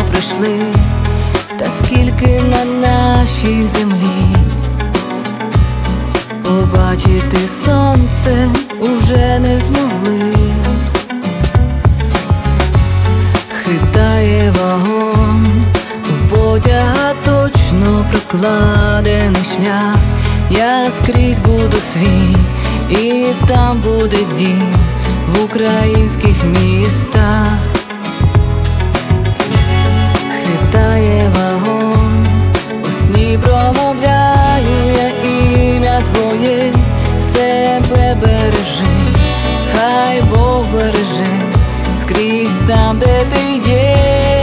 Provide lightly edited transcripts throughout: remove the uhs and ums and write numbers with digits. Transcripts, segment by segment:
пройшли, та скільки на нашій землі. Побачити сонце уже не змогли. Хитає вагон, у потяга точно прокладений шлях. Я скрізь буду свій, і там буде дім в українських містах. Хитає вагон, у сні промовляю я ім'я Твоє. Себе бережи, хай Бог береже, скрізь там, де Ти є.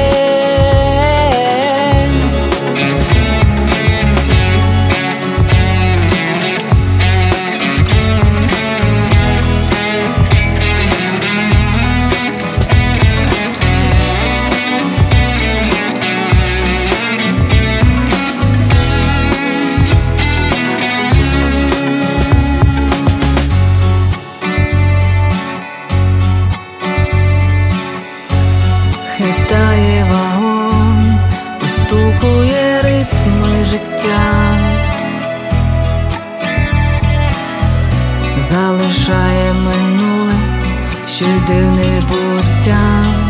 Хитає вагон, вистукує ритми життя, залишає минуле, що йде в небуття.